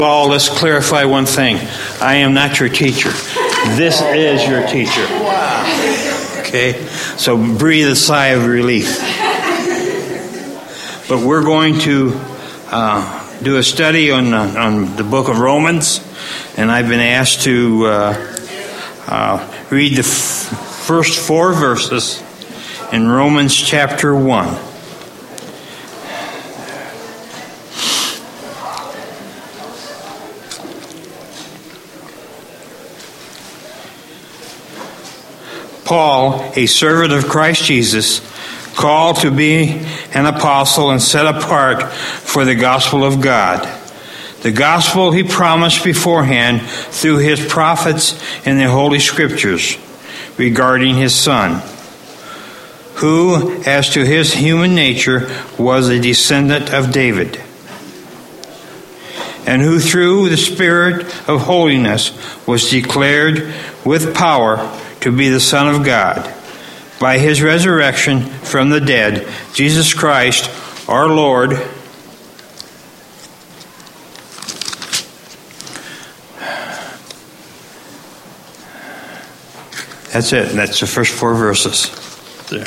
Well, let's clarify one thing. I am not your teacher. This is your teacher. Okay? So breathe a sigh of relief. But we're going to do a study on the book of Romans, and I've been asked to read the first 4 verses in Romans chapter 1. Paul, a servant of Christ Jesus, called to be an apostle and set apart for the gospel of God. The gospel he promised beforehand through his prophets in the Holy Scriptures regarding his Son, who, as to his human nature, was a descendant of David, and who through the Spirit of holiness was declared with power to be the Son of God, by his resurrection from the dead, Jesus Christ, our Lord, that's it. That's the first 4 verses. There.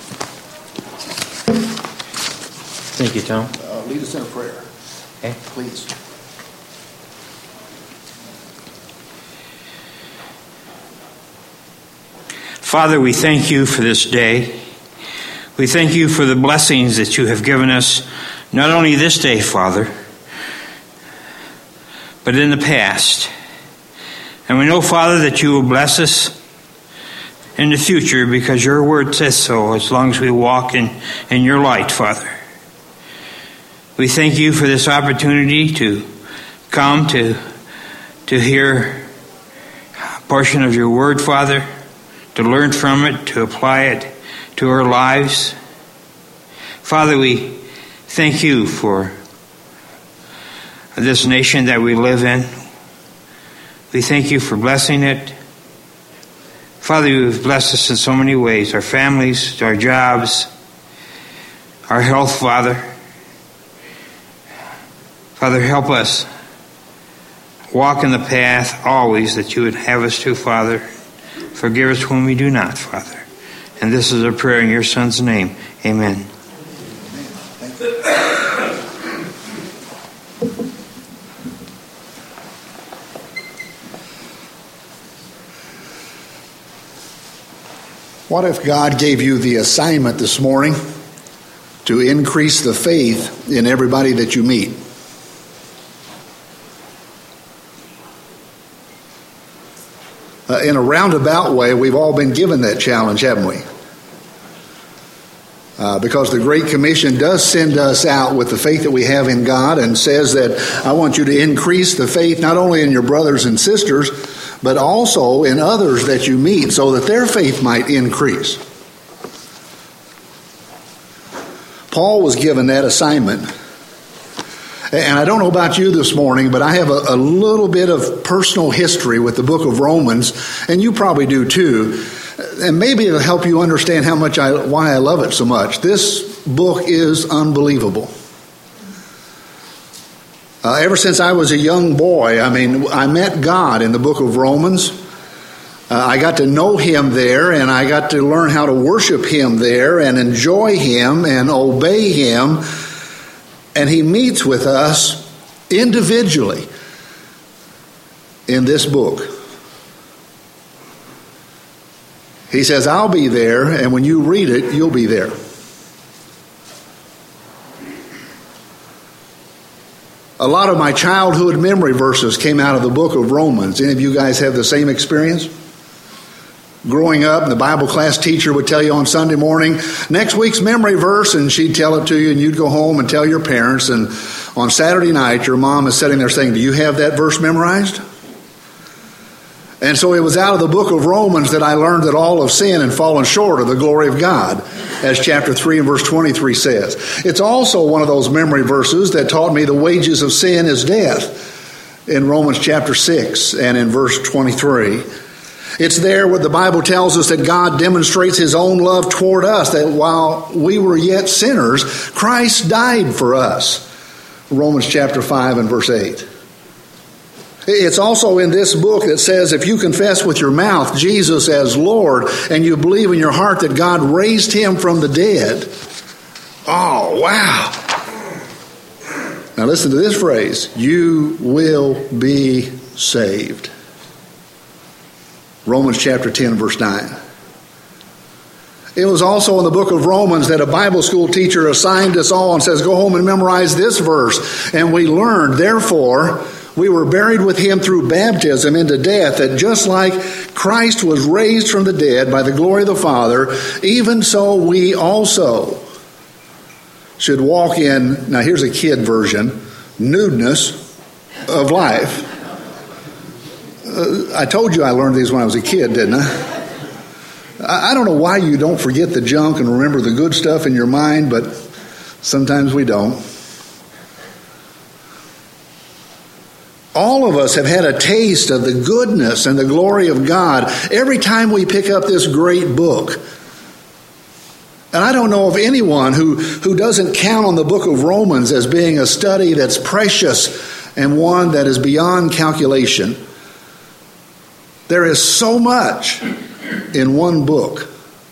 Thank you, Tom. Lead us in a prayer. Okay. Please. Father, we thank you for this day. We thank you for the blessings that you have given us, not only this day, Father, but in the past. And we know, Father, that you will bless us in the future because your word says so, as long as we walk in your light, Father. We thank you for this opportunity to come to hear a portion of your word, Father, to learn from it, to apply it to our lives. Father, we thank you for this nation that we live in. We thank you for blessing it. Father, you've blessed us in so many ways, our families, our jobs, our health, Father. Father, help us walk in the path always that you would have us to, Father. Forgive us when we do not, Father. And this is a prayer in your Son's name. Amen. What if God gave you the assignment this morning to increase the faith in everybody that you meet? In a roundabout way, we've all been given that challenge, haven't we? Because the Great Commission does send us out with the faith that we have in God and says that I want you to increase the faith not only in your brothers and sisters, but also in others that you meet so that their faith might increase. Paul was given that assignment. And I don't know about you this morning, but I have a little bit of personal history with the book of Romans, and you probably do too. And maybe it'll help you understand why I love it so much. This book is unbelievable. Ever since I was a young boy, I met God in the book of Romans. I got to know him there, and I got to learn how to worship him there and enjoy him and obey him. And he meets with us individually in this book. He says, I'll be there, and when you read it, you'll be there. A lot of my childhood memory verses came out of the book of Romans. Any of you guys have the same experience? Growing up, the Bible class teacher would tell you on Sunday morning, next week's memory verse, and she'd tell it to you, and you'd go home and tell your parents. And on Saturday night, your mom is sitting there saying, do you have that verse memorized? And so it was out of the book of Romans that I learned that all have sinned and fallen short of the glory of God, as chapter 3 and verse 23 says. It's also one of those memory verses that taught me the wages of sin is death in Romans chapter 6 and in verse 23. It's there where the Bible tells us that God demonstrates his own love toward us, that while we were yet sinners, Christ died for us. Romans chapter 5 and verse 8. It's also in this book that says if you confess with your mouth Jesus as Lord and you believe in your heart that God raised him from the dead. Oh, wow. Now listen to this phrase. You will be saved. Romans chapter 10, verse 9. It was also in the book of Romans that a Bible school teacher assigned us all and says, go home and memorize this verse. And we learned, therefore, we were buried with him through baptism into death, that just like Christ was raised from the dead by the glory of the Father, even so we also should walk in, now here's a kid version, newness of life. I told you I learned these when I was a kid, didn't I? I don't know why you don't forget the junk and remember the good stuff in your mind, but sometimes we don't. All of us have had a taste of the goodness and the glory of God every time we pick up this great book. And I don't know of anyone who doesn't count on the book of Romans as being a study that's precious and one that is beyond calculation. There is so much in one book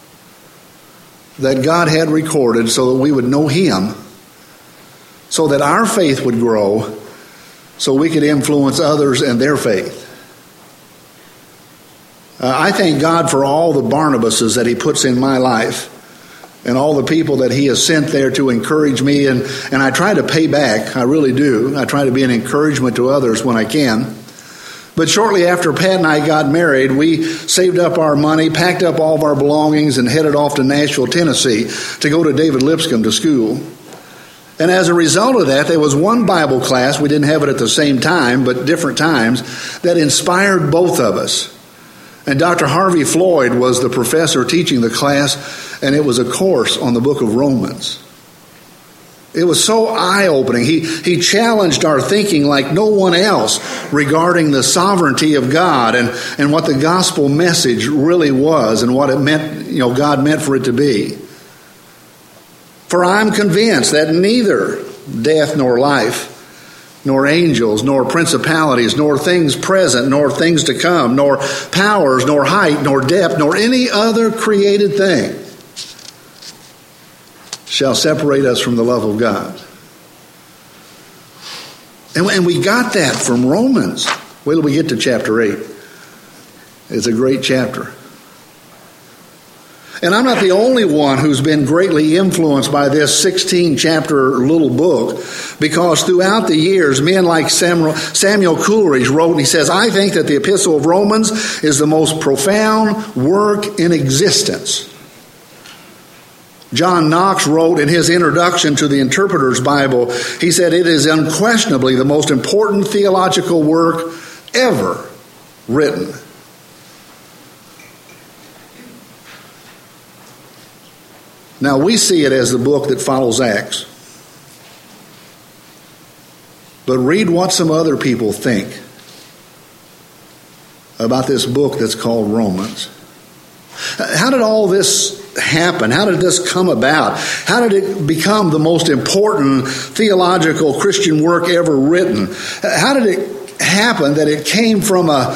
that God had recorded so that we would know him, so that our faith would grow, so we could influence others and their faith. I thank God for all the Barnabases that he puts in my life and all the people that he has sent there to encourage me. And I try to pay back. I really do. I try to be an encouragement to others when I can. But shortly after Pat and I got married, we saved up our money, packed up all of our belongings, and headed off to Nashville, Tennessee to go to David Lipscomb to school. And as a result of that, there was one Bible class, we didn't have it at the same time, but different times, that inspired both of us. And Dr. Harvey Floyd was the professor teaching the class, and it was a course on the book of Romans. It was so eye-opening. He challenged our thinking like no one else regarding the sovereignty of God and what the gospel message really was and what it meant, God meant for it to be. For I'm convinced that neither death nor life, nor angels, nor principalities, nor things present, nor things to come, nor powers, nor height, nor depth, nor any other created thing shall separate us from the love of God. And we got that from Romans. Wait till we get to chapter 8. It's a great chapter. And I'm not the only one who's been greatly influenced by this 16-chapter little book, because throughout the years, men like Samuel Coleridge wrote, and he says, I think that the Epistle of Romans is the most profound work in existence. John Knox wrote in his introduction to the Interpreter's Bible, he said, it is unquestionably the most important theological work ever written. Now, we see it as the book that follows Acts. But read what some other people think about this book that's called Romans. How did all this happen? How did this come about? How did it become the most important theological Christian work ever written? How did it happen that it came from a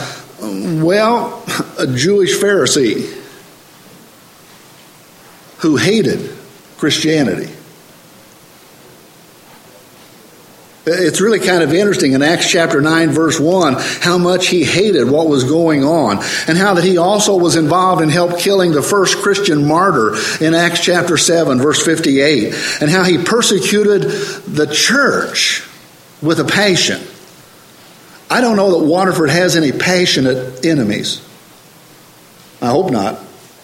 Jewish Pharisee who hated Christianity? It's really kind of interesting in Acts chapter 9, verse 1, how much he hated what was going on, and how that he also was involved in help killing the first Christian martyr in Acts chapter 7, verse 58, and how he persecuted the church with a passion. I don't know that Waterford has any passionate enemies. I hope not.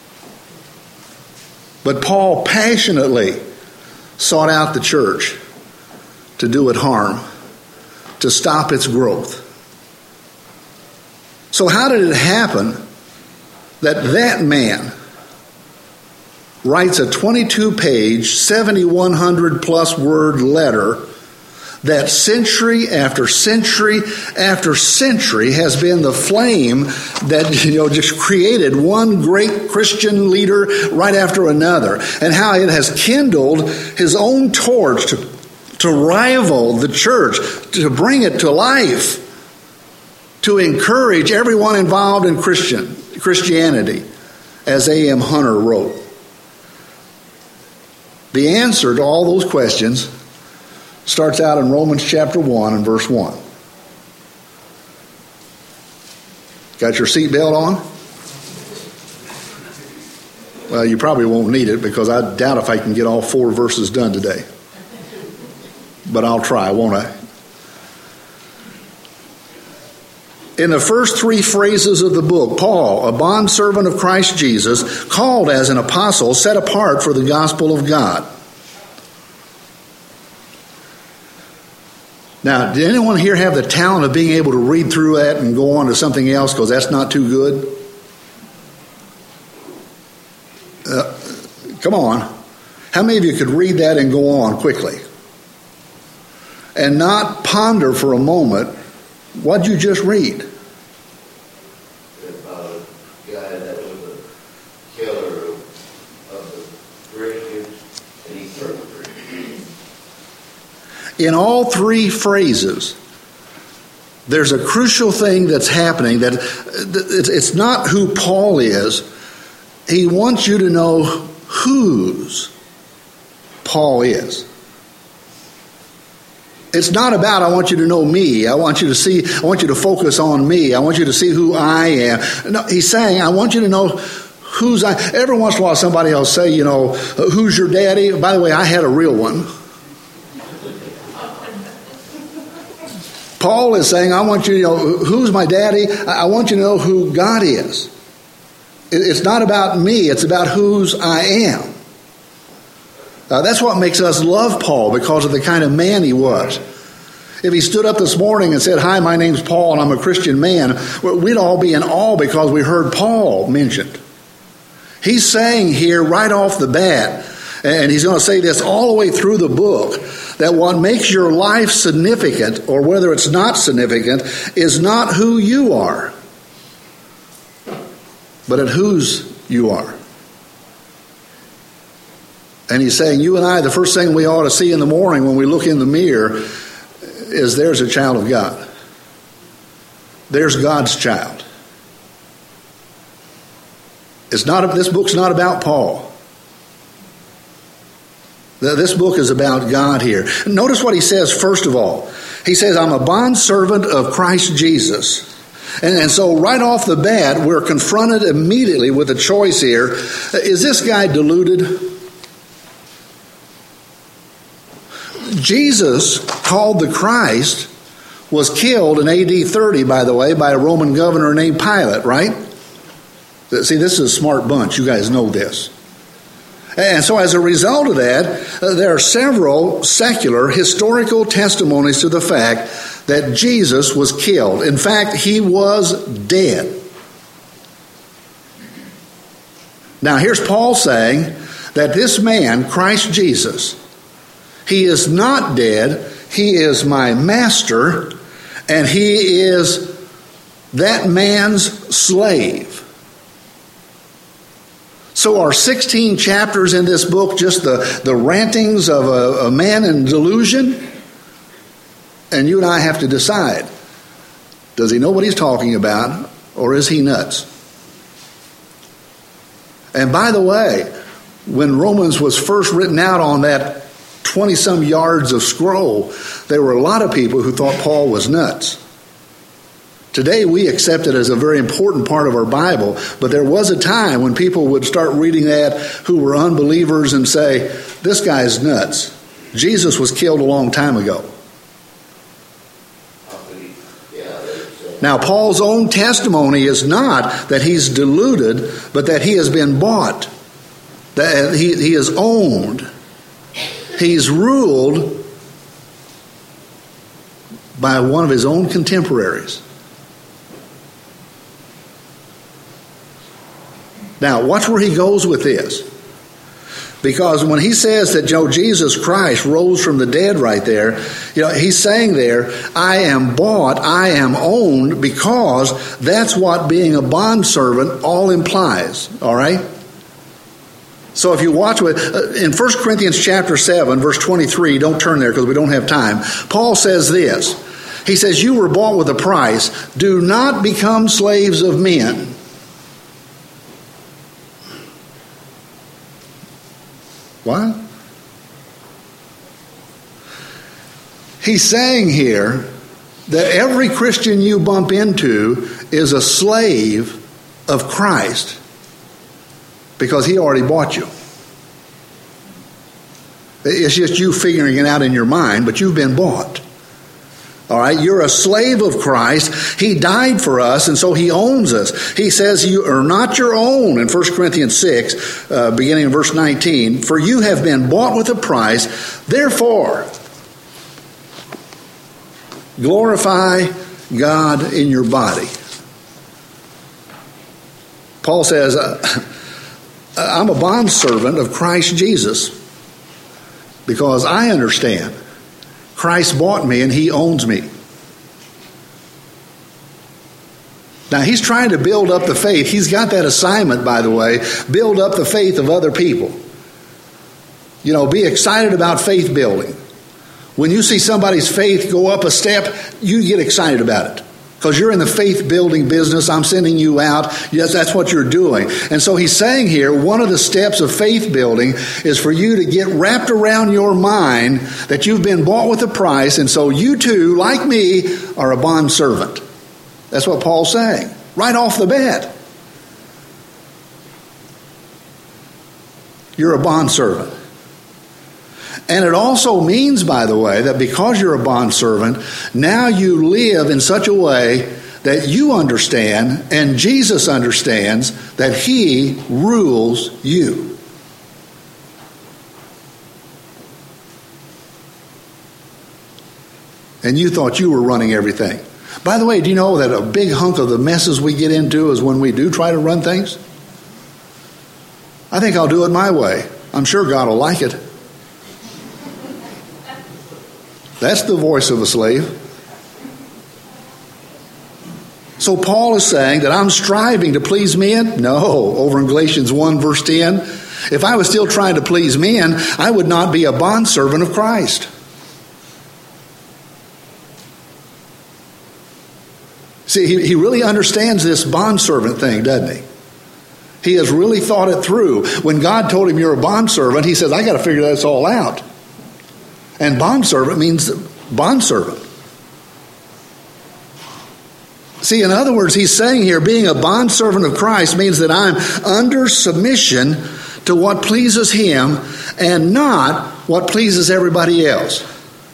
But Paul passionately sought out the church to do it harm, to stop its growth. So how did it happen that man writes a 22-page, 7,100 plus word letter that century after century after century has been the flame that just created one great Christian leader right after another, and how it has kindled his own torch to rival the church, to bring it to life? to encourage everyone involved in Christianity, as A.M. Hunter wrote. The answer to all those questions starts out in Romans chapter 1 and verse 1. Got your seatbelt on? Well, you probably won't need it because I doubt if I can get all 4 verses done today. But I'll try, won't I? In the first 3 phrases of the book, Paul, a bondservant of Christ Jesus, called as an apostle, set apart for the gospel of God. Now, did anyone here have the talent of being able to read through that and go on to something else because that's not too good? Come on. How many of you could read that and go on quickly? And not ponder for a moment, what'd you just read? About a guy that was a killer of the Christians, and he turned Christian. In all 3 phrases, there's a crucial thing that's happening that it's not who Paul is. He wants you to know whose Paul is. It's not about, I want you to know me. I want you to focus on me. I want you to see who I am. No, he's saying, I want you to know whose I am. Every once in a while somebody will say, who's your daddy? By the way, I had a real one. Paul is saying, I want you to know who's my daddy. I want you to know who God is. It's not about me. It's about whose I am. That's what makes us love Paul, because of the kind of man he was. If he stood up this morning and said, hi, my name's Paul and I'm a Christian man, we'd all be in awe because we heard Paul mentioned. He's saying here right off the bat, and he's going to say this all the way through the book, that what makes your life significant, or whether it's not significant, is not who you are, but at whose you are. And he's saying, you and I, the first thing we ought to see in the morning when we look in the mirror is there's a child of God. There's God's child. This book's not about Paul. This book is about God here. Notice what he says first of all. He says, I'm a bondservant of Christ Jesus. And so right off the bat, we're confronted immediately with a choice here. Is this guy deluded? Jesus, called the Christ, was killed in AD 30, by the way, by a Roman governor named Pilate, right? See, this is a smart bunch. You guys know this. And so as a result of that, there are several secular historical testimonies to the fact that Jesus was killed. In fact, he was dead. Now, here's Paul saying that this man, Christ Jesus, he is not dead. He is my master, and he is that man's slave. So are 16 chapters in this book just the rantings of a man in delusion? And you and I have to decide, does he know what he's talking about, or is he nuts? And by the way, when Romans was first written out on that 20-some yards of scroll, there were a lot of people who thought Paul was nuts. Today we accept it as a very important part of our Bible, but there was a time when people would start reading that who were unbelievers and say, this guy's nuts. Jesus was killed a long time ago. Now, Paul's own testimony is not that he's deluded, but that he has been bought, that he is owned. He's ruled by one of his own contemporaries. Now, watch where he goes with this. Because when he says that Jesus Christ rose from the dead right there, he's saying there, I am bought, I am owned, because that's what being a bondservant all implies. All right? So if you watch in 1 Corinthians chapter 7, verse 23, don't turn there because we don't have time. Paul says this. He says, you were bought with a price. Do not become slaves of men. What? He's saying here that every Christian you bump into is a slave of Christ because he already bought you. It's just you figuring it out in your mind, but you've been bought. All right, you're a slave of Christ. He died for us, and so he owns us. He says you are not your own in 1 Corinthians 6, beginning in verse 19. For you have been bought with a price. Therefore, glorify God in your body. Paul says, I'm a bondservant of Christ Jesus because I understand Christ bought me and he owns me. Now, he's trying to build up the faith. He's got that assignment, by the way, build up the faith of other people. You know, be excited about faith building. When you see somebody's faith go up a step, you get excited about it. Because you're in the faith building business. I'm sending you out. Yes, that's what you're doing. And so he's saying here, one of the steps of faith building is for you to get wrapped around your mind that you've been bought with a price. And so you too, like me, are a bondservant. That's what Paul's saying. Right off the bat. You're a bondservant. And it also means, by the way, that because you're a bondservant, now you live in such a way that you understand and Jesus understands that he rules you. And you thought you were running everything. By the way, do you know that a big hunk of the messes we get into is when we do try to run things? I think I'll do it my way. I'm sure God will like it. That's the voice of a slave. So Paul is saying that I'm striving to please men? No. Over in Galatians 1 verse 10, if I was still trying to please men, I would not be a bondservant of Christ. See, he really understands this bondservant thing, doesn't he? He has really thought it through. When God told him you're a bondservant, he says, I got to figure this all out. And bondservant means bondservant. See, in other words, he's saying here, being a bondservant of Christ means that I'm under submission to what pleases him and not what pleases everybody else.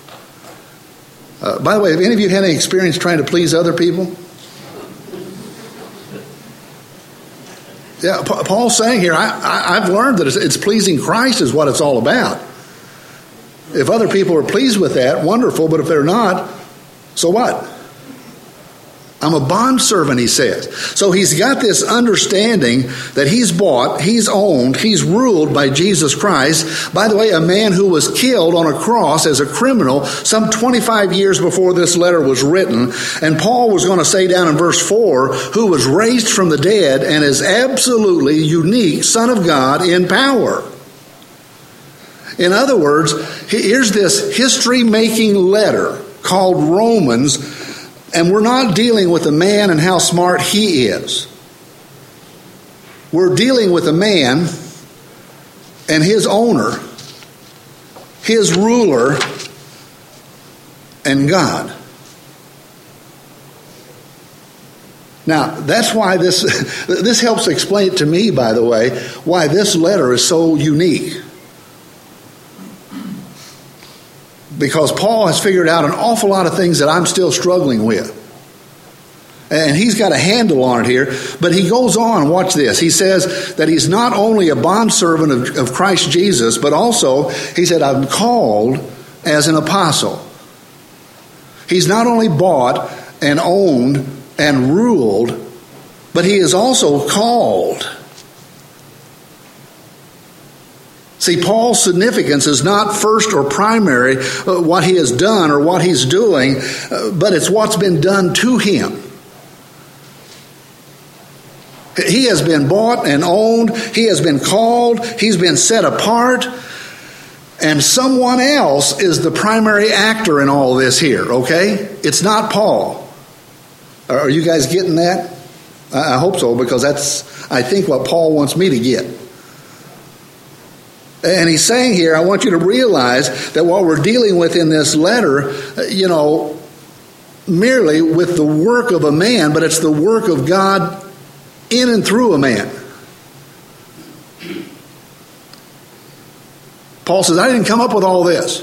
By the way, have any of you had any experience trying to please other people? Yeah, Paul's saying here, I've learned that it's pleasing Christ is what it's all about. If other people are pleased with that, wonderful, but if they're not, so what? I'm a bondservant, he says. So he's got this understanding that he's bought, he's owned, he's ruled by Jesus Christ. By the way, a man who was killed on a cross as a criminal some 25 years before this letter was written. And Paul was going to say down in verse 4, who was raised from the dead and is absolutely unique Son of God in power. In other words, here's this history-making letter called Romans, and we're not dealing with a man and how smart he is. We're dealing with a man and his owner, his ruler, and God. Now, that's why this helps explain it to me, by the way, why this letter is so unique. Because Paul has figured out an awful lot of things that I'm still struggling with. And he's got a handle on it here. But he goes on, watch this. He says that he's not only a bondservant of Christ Jesus, but also, he said, I'm called as an apostle. He's not only bought and owned and ruled, but he is also called. See, Paul's significance is not first or primary what he has done or what he's doing, but it's what's been done to him. He has been bought and owned. He has been called. He's been set apart. And someone else is the primary actor in all this here, okay? It's not Paul. Are you guys getting that? I hope so, because that's, I think, what Paul wants me to get. And he's saying here, I want you to realize that what we're dealing with in this letter, merely with the work of a man, but it's the work of God in and through a man. Paul says, I didn't come up with all this.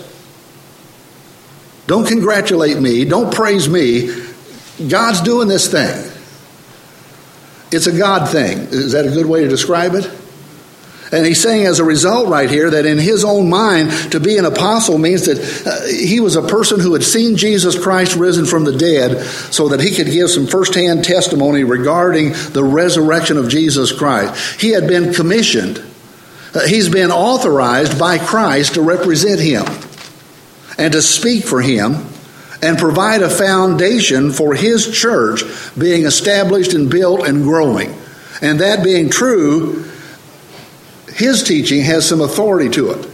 Don't congratulate me. Don't praise me. God's doing this thing. It's a God thing. Is that a good way to describe it? And he's saying as a result right here that in his own mind, to be an apostle means that he was a person who had seen Jesus Christ risen from the dead so that he could give some firsthand testimony regarding the resurrection of Jesus Christ. He had been commissioned. He's been authorized by Christ to represent him and to speak for him and provide a foundation for his church being established and built and growing. And that being true, his teaching has some authority to it.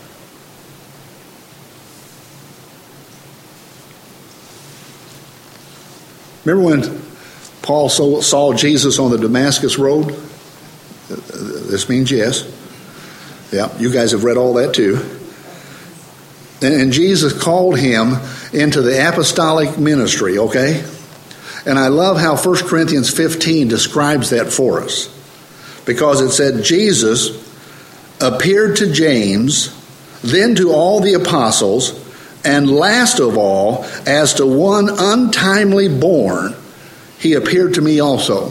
Remember when Paul saw Jesus on the Damascus Road? This means yes. Yeah, you guys have read all that too. And Jesus called him into the apostolic ministry, okay? And I love how 1 Corinthians 15 describes that for us. Because it said, Jesus appeared to James, then to all the apostles, and last of all, as to one untimely born, he appeared to me also.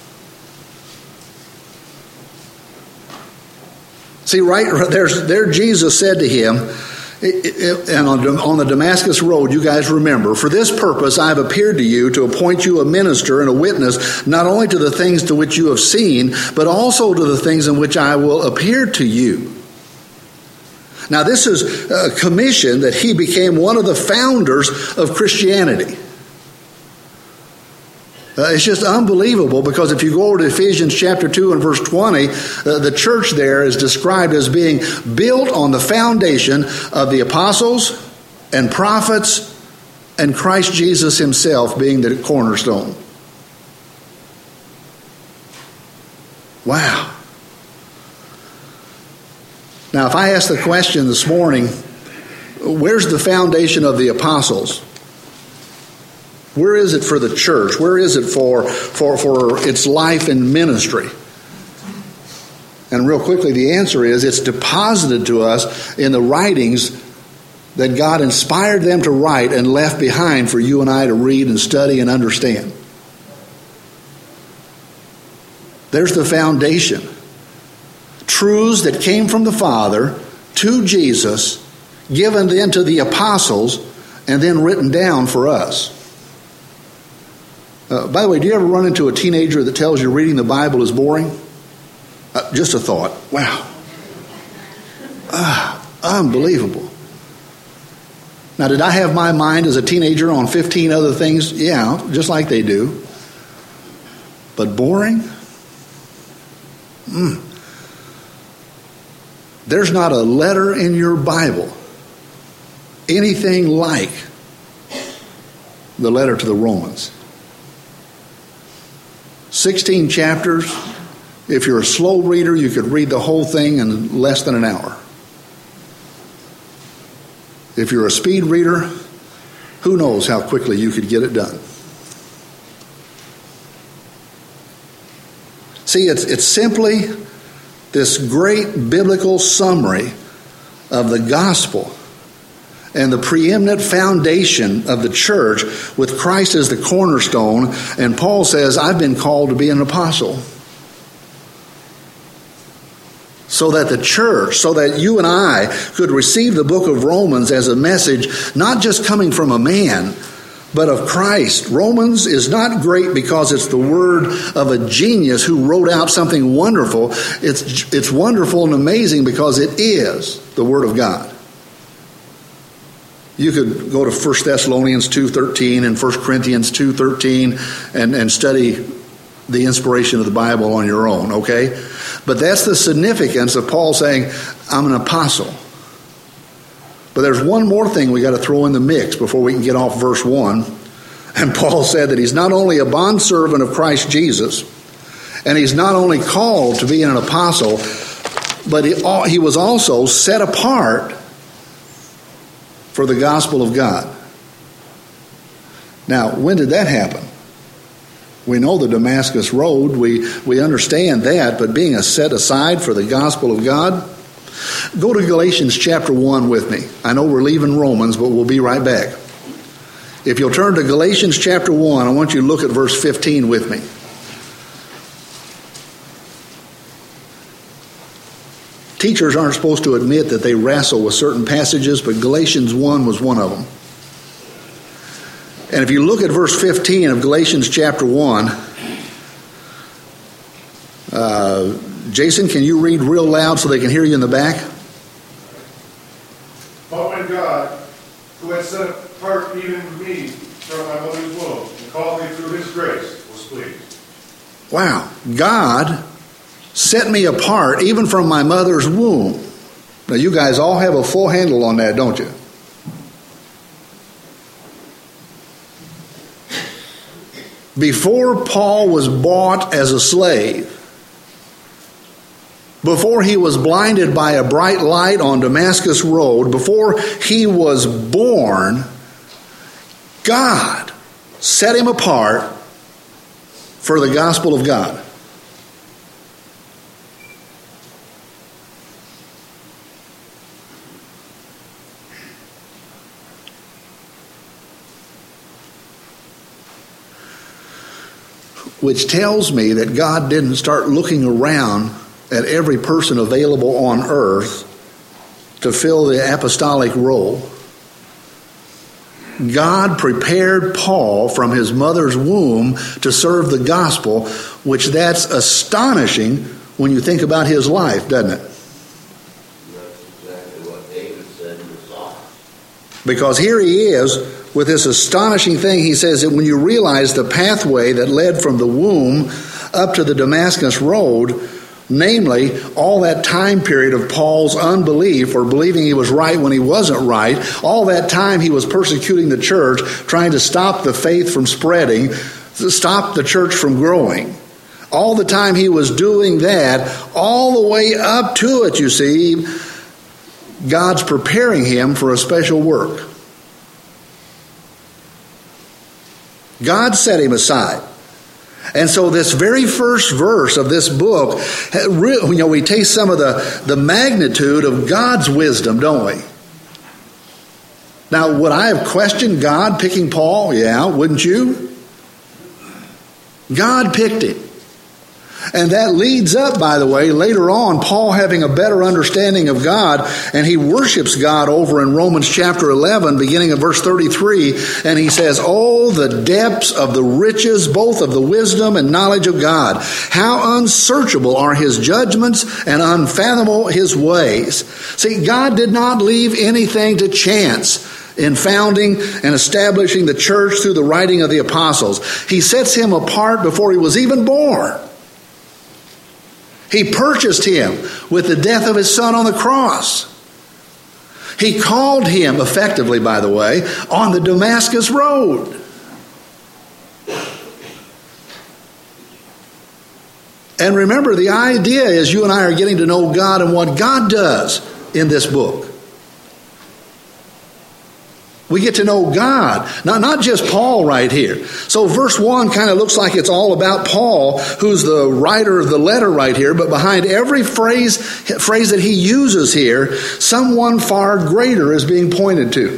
See, right there Jesus said to him, and on the Damascus Road, you guys remember, for this purpose I have appeared to you to appoint you a minister and a witness, not only to the things to which you have seen, but also to the things in which I will appear to you. Now, this is a commission that he became one of the founders of Christianity. It's just unbelievable, because if you go over to Ephesians chapter 2 and verse 20, the church there is described as being built on the foundation of the apostles and prophets and Christ Jesus himself being the cornerstone. Wow. Now, if I ask the question this morning, where's the foundation of the apostles? Where is it for the church? Where is it for its life and ministry? And real quickly, the answer is it's deposited to us in the writings that God inspired them to write and left behind for you and I to read and study and understand. There's the foundation. Truths that came from the Father to Jesus, given then to the apostles, and then written down for us. By the way, do you ever run into a teenager that tells you reading the Bible is boring? Just a thought. Wow. Unbelievable. Now, did I have my mind as a teenager on 15 other things? Yeah, just like they do. But boring? There's not a letter in your Bible anything like the letter to the Romans. 16 chapters. If you're a slow reader, you could read the whole thing in less than an hour. If you're a speed reader, who knows how quickly you could get it done. See, it's simply this great biblical summary of the gospel and the preeminent foundation of the church with Christ as the cornerstone. And Paul says, I've been called to be an apostle. So that the church, so that you and I could receive the book of Romans as a message, not just coming from a man, but of Christ. Romans is not great because it's the word of a genius who wrote out something wonderful. It's wonderful and amazing because it is the word of God. You could go to 1 Thessalonians 2:13 and 1 Corinthians 2:13 and study the inspiration of the Bible on your own, okay? But that's the significance of Paul saying, I'm an apostle. But there's one more thing we got to throw in the mix before we can get off verse 1. And Paul said that he's not only a bondservant of Christ Jesus, and he's not only called to be an apostle, but he was also set apart for the gospel of God. Now, when did that happen? We know the Damascus Road. We understand that, but being set aside for the gospel of God? Go to Galatians chapter 1 with me. I know we're leaving Romans, but we'll be right back. If you'll turn to Galatians chapter 1, I want you to look at verse 15 with me. Teachers aren't supposed to admit that they wrestle with certain passages, but Galatians 1 was one of them. And if you look at verse 15 of Galatians chapter 1, Jason, can you read real loud so they can hear you in the back? But when God, who had set apart even me from my mother's womb, and called me through his grace, was pleased. Wow. God set me apart even from my mother's womb. Now you guys all have a full handle on that, don't you? Before Paul was bought as a slave, before he was blinded by a bright light on Damascus Road, before he was born, God set him apart for the gospel of God. Which tells me that God didn't start looking around at every person available on earth to fill the apostolic role. God prepared Paul from his mother's womb to serve the gospel, which that's astonishing when you think about his life, doesn't it? That's exactly what David said in the Psalms. Because here he is with this astonishing thing. He says that when you realize the pathway that led from the womb up to the Damascus Road, namely all that time period of Paul's unbelief or believing he was right when he wasn't right, all that time he was persecuting the church, trying to stop the faith from spreading, to stop the church from growing. All the time he was doing that, all the way up to it, you see, God's preparing him for a special work. God set him aside. And so this very first verse of this book, we taste some of the magnitude of God's wisdom, don't we? Now, would I have questioned God picking Paul? Yeah, wouldn't you? God picked him. And that leads up, by the way, later on, Paul having a better understanding of God, and he worships God over in Romans chapter 11, beginning of verse 33, and he says, "Oh, the depths of the riches, both of the wisdom and knowledge of God. How unsearchable are his judgments and unfathomable his ways." See, God did not leave anything to chance in founding and establishing the church through the writing of the apostles. He sets him apart before he was even born. He purchased him with the death of his son on the cross. He called him, effectively, by the way, on the Damascus Road. And remember, the idea is you and I are getting to know God and what God does in this book. We get to know God, not just Paul right here. So verse 1 kind of looks like it's all about Paul, who's the writer of the letter right here, but behind every phrase that he uses here, someone far greater is being pointed to.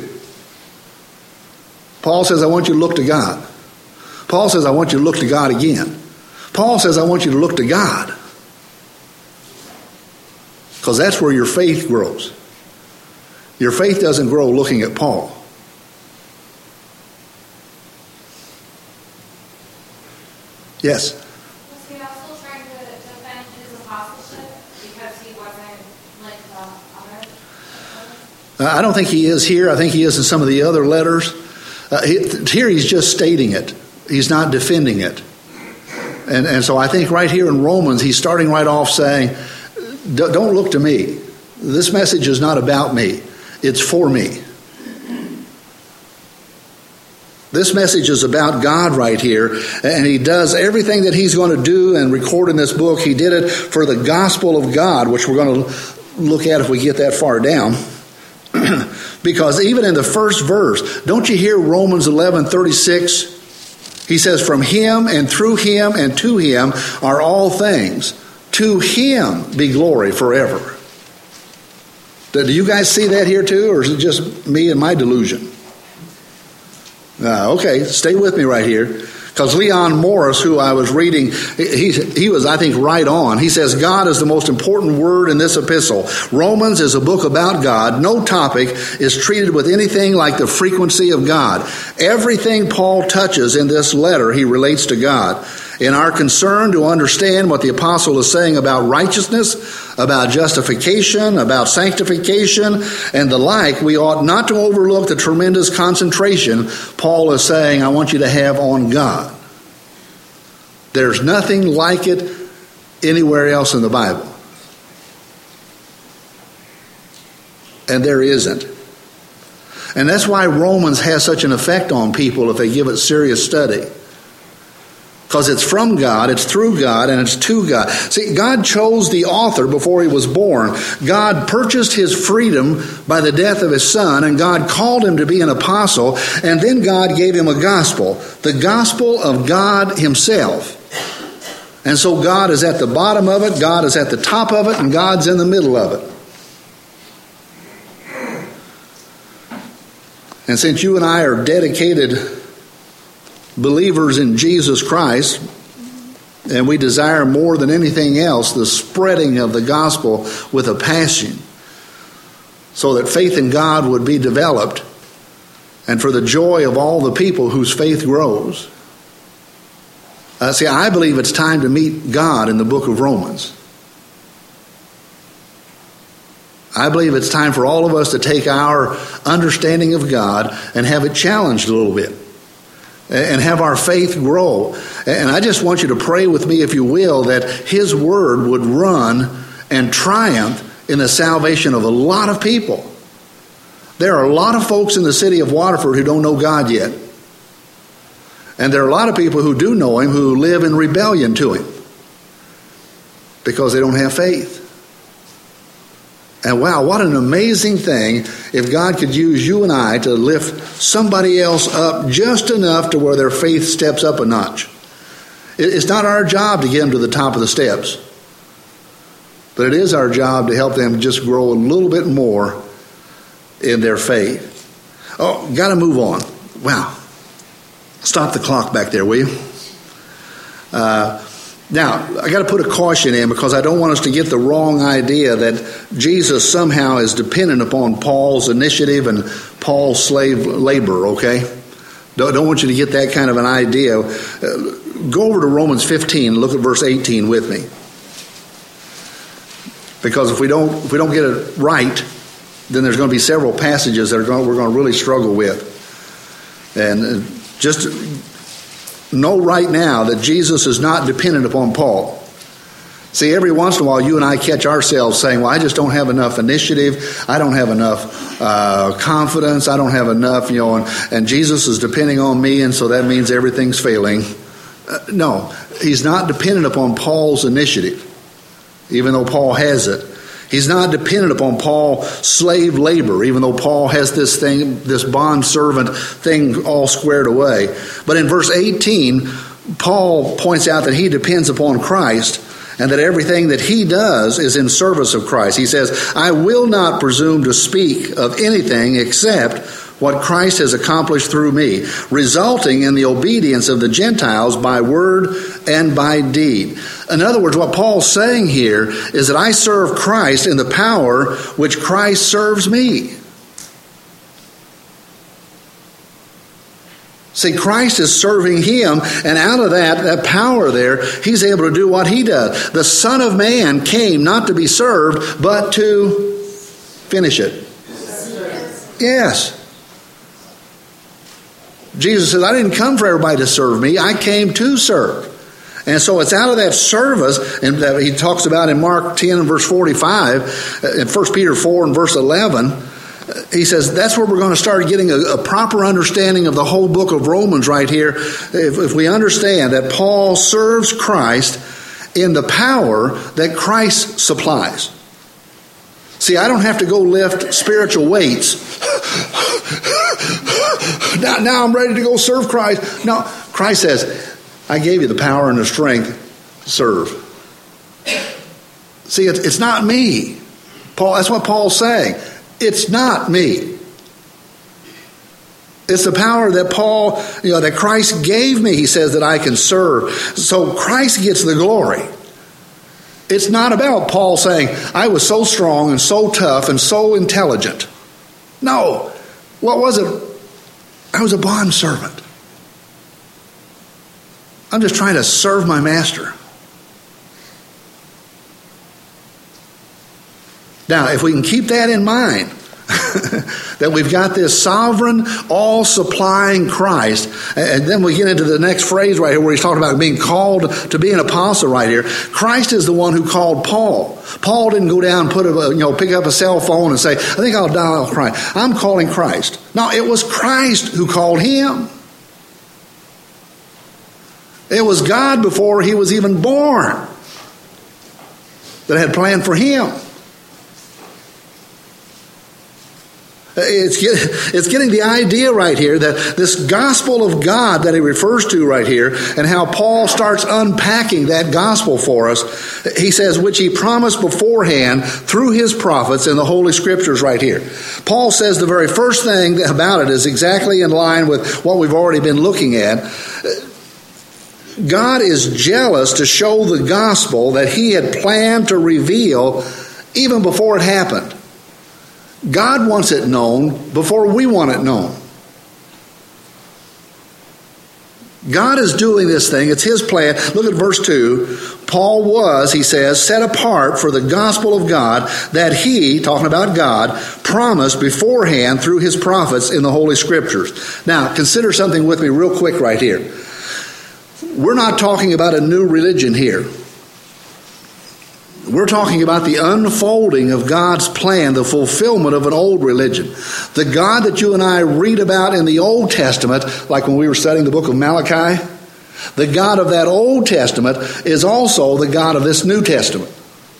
Paul says, I want you to look to God. Paul says, I want you to look to God again. Paul says, I want you to look to God. Because that's where your faith grows. Your faith doesn't grow looking at Paul. Yes? Was he also trying to defend his apostleship because he wasn't like the others? I don't think he is here. I think he is in some of the other letters. Here he's just stating it. He's not defending it. And so I think right here in Romans, he's starting right off saying, don't look to me. This message is not about me. It's for me. This message is about God right here, and he does everything that he's going to do and record in this book. He did it for the gospel of God, which we're going to look at if we get that far down. Because even in the first verse, don't you hear Romans 11:36? He says, from him and through him and to him are all things. To him be glory forever. Do you guys see that here too, or is it just me and my delusion? Okay, stay with me right here. Because Leon Morris, who I was reading, he was, I think, right on. He says, God is the most important word in this epistle. Romans is a book about God. No topic is treated with anything like the frequency of God. Everything Paul touches in this letter, he relates to God. In our concern to understand what the apostle is saying about righteousness, about justification, about sanctification, and the like, we ought not to overlook the tremendous concentration Paul is saying, I want you to have on God. There's nothing like it anywhere else in the Bible. And there isn't. And that's why Romans has such an effect on people if they give it serious study. Because it's from God, it's through God, and it's to God. See, God chose the author before he was born. God purchased his freedom by the death of his son, and God called him to be an apostle, and then God gave him a gospel, the gospel of God himself. And so God is at the bottom of it, God is at the top of it, and God's in the middle of it. And since you and I are dedicated believers in Jesus Christ, and we desire more than anything else the spreading of the gospel with a passion, so that faith in God would be developed, and for the joy of all the people whose faith grows. See, I believe it's time to meet God in the book of Romans. I believe it's time for all of us to take our understanding of God and have it challenged a little bit, and have our faith grow. And I just want you to pray with me, if you will, that his word would run and triumph in the salvation of a lot of people. There are a lot of folks in the city of Waterford who don't know God yet. And there are a lot of people who do know him who live in rebellion to him because they don't have faith. And wow, what an amazing thing if God could use you and I to lift somebody else up just enough to where their faith steps up a notch. It's not our job to get them to the top of the steps, but it is our job to help them just grow a little bit more in their faith. Oh, got to move on. Wow. Stop the clock back there, will you? Now, I got to put a caution in, because I don't want us to get the wrong idea that Jesus somehow is dependent upon Paul's initiative and Paul's slave labor, okay? Don't want you to get that kind of an idea. Go over to Romans 15 and look at verse 18 with me. Because if we don't get it right, then there's going to be several passages that we're going to really struggle with. And just know right now that Jesus is not dependent upon Paul. See, every once in a while you and I catch ourselves saying, well, I just don't have enough initiative. I don't have enough confidence. I don't have enough, and Jesus is depending on me, and so that means everything's failing. No, he's not dependent upon Paul's initiative, even though Paul has it. He's not dependent upon Paul's slave labor, even though Paul has this bond servant thing all squared away. But in verse 18, Paul points out that he depends upon Christ, and that everything that he does is in service of Christ. He says, I will not presume to speak of anything except what Christ has accomplished through me, resulting in the obedience of the Gentiles by word and by deed. In other words, what Paul's saying here is that I serve Christ in the power which Christ serves me. See, Christ is serving him, and out of that power there, he's able to do what he does. The Son of Man came not to be served, but to finish it. Yes. Jesus says, I didn't come for everybody to serve me. I came to serve. And so it's out of that service, and that he talks about in Mark 10 and verse 45, in 1 Peter 4 and verse 11, He says that's where we're going to start getting a proper understanding of the whole book of Romans right here. If we understand that Paul serves Christ in the power that Christ supplies. See, I don't have to go lift spiritual weights. Now I'm ready to go serve Christ. No, Christ says, I gave you the power and the strength to serve. See, it's not me. Paul. That's what Paul's saying. It's not me. It's the power that Paul, that Christ gave me, he says, that I can serve. So Christ gets the glory. It's not about Paul saying, I was so strong and so tough and so intelligent. No. What was it? I was a bondservant. I'm just trying to serve my master. Now, if we can keep that in mind, that we've got this sovereign, all-supplying Christ, and then we get into the next phrase right here where he's talking about being called to be an apostle right here. Christ is the one who called Paul. Paul didn't go down and pick up a cell phone and say, I think I'll dial Christ. I'm calling Christ. No, it was Christ who called him. It was God before he was even born that had planned for him. It's getting the idea right here that this gospel of God that he refers to right here, and how Paul starts unpacking that gospel for us. He says, which he promised beforehand through his prophets in the Holy Scriptures right here. Paul says the very first thing about it is exactly in line with what we've already been looking at. God is jealous to show the gospel that he had planned to reveal even before it happened. God wants it known before we want it known. God is doing this thing. It's his plan. Look at verse 2. Paul was, he says, set apart for the gospel of God that he, talking about God, promised beforehand through his prophets in the Holy Scriptures. Now, consider something with me real quick right here. We're not talking about a new religion here. We're talking about the unfolding of God's plan, the fulfillment of an old religion. The God that you and I read about in the Old Testament, like when we were studying the book of Malachi, the God of that Old Testament is also the God of this New Testament.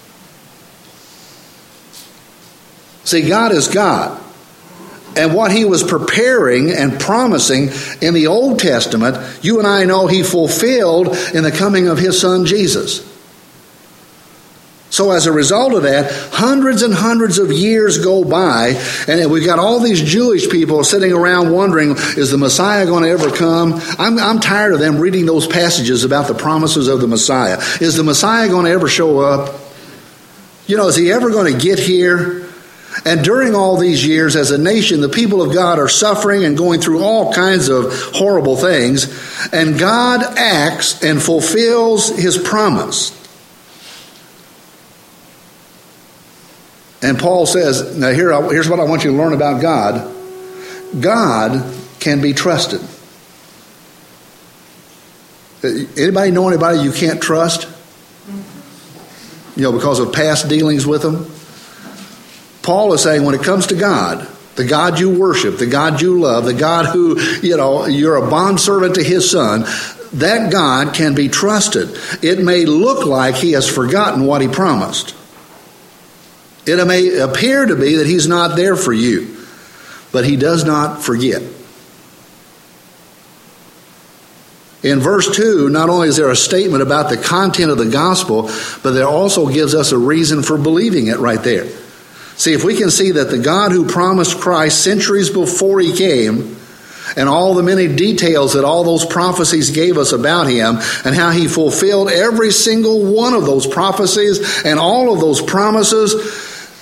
See, God is God. And what he was preparing and promising in the Old Testament, you and I know he fulfilled in the coming of his son Jesus. So as a result of that, hundreds and hundreds of years go by, and we've got all these Jewish people sitting around wondering, is the Messiah going to ever come? I'm tired of them reading those passages about the promises of the Messiah. Is the Messiah going to ever show up? Is he ever going to get here? And during all these years, as a nation, the people of God are suffering and going through all kinds of horrible things, and God acts and fulfills his promise. And Paul says, now here's what I want you to learn about God. God can be trusted. Anybody know anybody you can't trust? Because of past dealings with them? Paul is saying when it comes to God, the God you worship, the God you love, the God who, you're a bondservant to his son, that God can be trusted. It may look like he has forgotten what he promised. It may appear to be that he's not there for you, but he does not forget. In verse 2, not only is there a statement about the content of the gospel, but there also gives us a reason for believing it right there. See, if we can see that the God who promised Christ centuries before he came, and all the many details that all those prophecies gave us about him, and how he fulfilled every single one of those prophecies and all of those promises,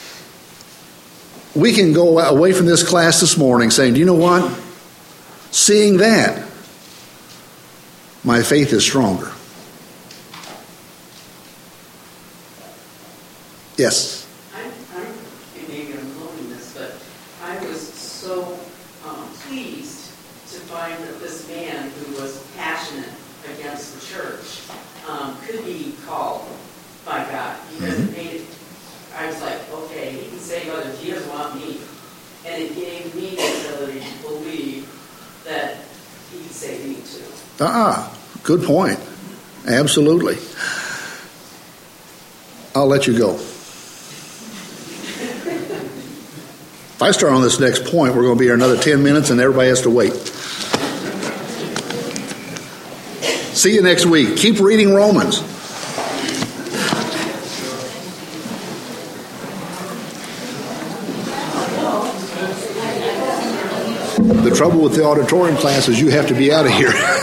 we can go away from this class this morning saying, do you know what? Seeing that, my faith is stronger. Yes? Maybe I'm quoting this, but I was so pleased to find that this man who was passionate against the church could be called by God. Because it made it, I was like, okay, he can save others. He doesn't want me. and it gave me the ability to believe that he could save me too. Good point. Absolutely. I'll let you go. If I start on this next point, we're going to be here another 10 minutes and everybody has to wait. See you next week. Keep reading Romans. The trouble with the auditorium class is you have to be out of here.